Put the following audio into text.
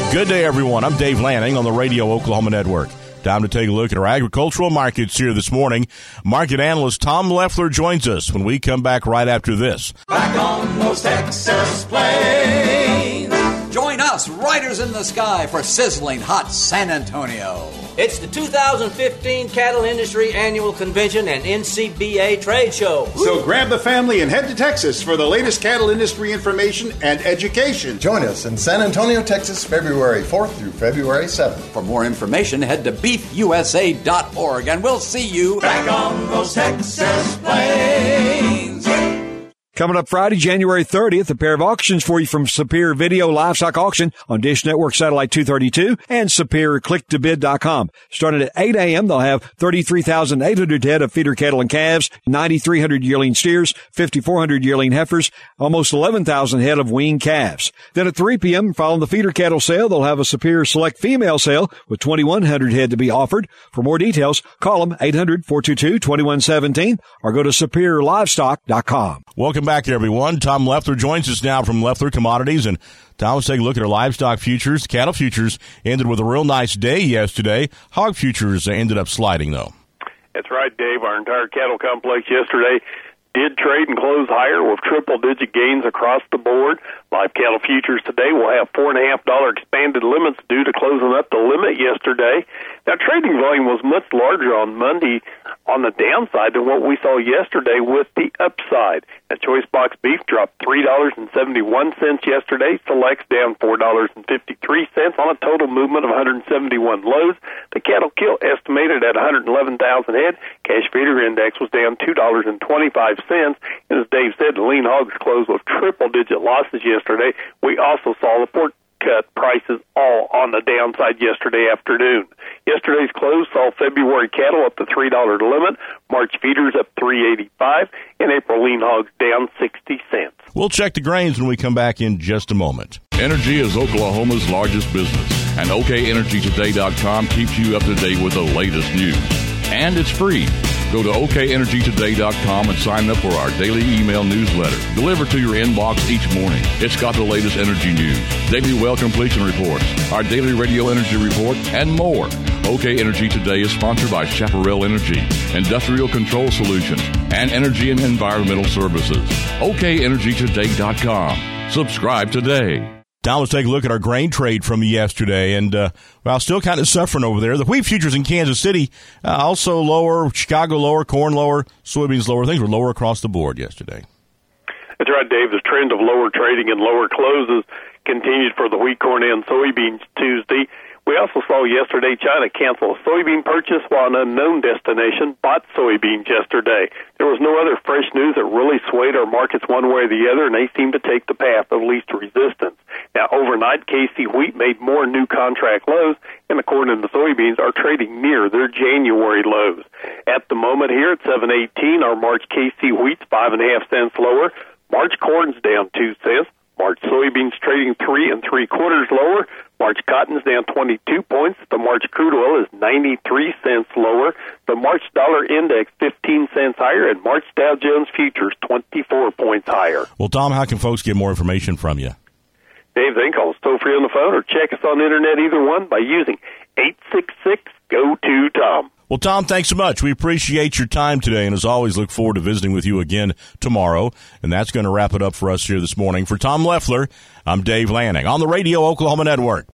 Good day, everyone. I'm Dave Lanning on the Radio Oklahoma Network. Time to take a look at our agricultural markets here this morning. Market analyst Tom Leffler joins us when we come back right after this. Back on those Texas plains. Join us, Riders in the Sky, for sizzling hot San Antonio. It's the 2015 Cattle Industry Annual Convention and NCBA Trade Show. So grab the family and head to Texas for the latest cattle industry information and education. Join us in San Antonio, Texas, February 4th through February 7th. For more information, head to beefusa.org, and we'll see you back on those Texas plains. Coming up Friday, January 30th, a pair of auctions for you from Superior Video Livestock Auction on Dish Network Satellite 232 and SuperiorClickToBid.com. Starting at 8 a.m., they'll have 33,800 head of feeder cattle and calves, 9,300 yearling steers, 5,400 yearling heifers, almost 11,000 head of weaned calves. Then at 3 p.m., following the feeder cattle sale, they'll have a Superior Select Female sale with 2,100 head to be offered. For more details, call them 800-422-2117 or go to SuperiorLivestock.com. Welcome back, everyone. Tom Leffler joins us now from Leffler Commodities. And Tom, let's take a look at our livestock futures. Cattle futures ended with a real nice day yesterday. Hog futures ended up sliding, though. That's right, Dave. Our entire cattle complex yesterday did trade and close higher with triple-digit gains across the board. Live cattle futures today will have $4.50 expanded limits due to closing up the limit yesterday. Now, trading volume was much larger on Monday on the downside than what we saw yesterday with the upside. Now, choice box beef dropped $3.71 yesterday. Selects down $4.53 on a total movement of 171 loads. The cattle kill estimated at 111,000 head. Cash feeder index was down $2.25. And as Dave said, the lean hogs closed with triple-digit losses yesterday. We also saw the pork cut prices all on the downside yesterday afternoon. Yesterday's close saw February cattle up to $3 limit, March feeders up $3.85, and April lean hogs down 60 cents. We'll check the grains when we come back in just a moment. Energy is Oklahoma's largest business, and OKEnergyToday.com keeps you up to date with the latest news. And it's free. Go to OKEnergyToday.com and sign up for our daily email newsletter, delivered to your inbox each morning. It's got the latest energy news, daily well completion reports, our daily radio energy report, and more. OK Energy Today is sponsored by Chaparral Energy, Industrial Control Solutions, and Energy and Environmental Services. OKEnergyToday.com. Subscribe today. Now let's take a look at our grain trade from yesterday, and well, still kind of suffering over there. The wheat futures in Kansas City also lower, Chicago lower, corn lower, soybeans lower. Things were lower across the board yesterday. That's right, Dave. The trend of lower trading and lower closes continued for the wheat, corn, and soybeans Tuesday. We also saw yesterday China cancel a soybean purchase while an unknown destination bought soybeans yesterday. There was no other fresh news that really swayed our markets one way or the other, and they seemed to take the path of least resistance. Now, overnight, KC wheat made more new contract lows, and the corn and the soybeans are trading near their January lows. At the moment here at 7.18, our March KC wheat's 5.5 cents lower. March corn's down 2 cents. March soybeans trading 3 3/4 lower. March cotton's down 22 points. The March crude oil is 93 cents lower. The March dollar index 15 cents higher, and March Dow Jones futures 24 points higher. Well, Tom, how can folks get more information from you? Dave, they can call us toll-free on the phone or check us on the internet, either one, by using 866-GO-TO-TOM. Well, Tom, thanks so much. We appreciate your time today, and as always, look forward to visiting with you again tomorrow. And that's going to wrap it up for us here this morning. For Tom Leffler, I'm Dave Lanning on the Radio Oklahoma Network.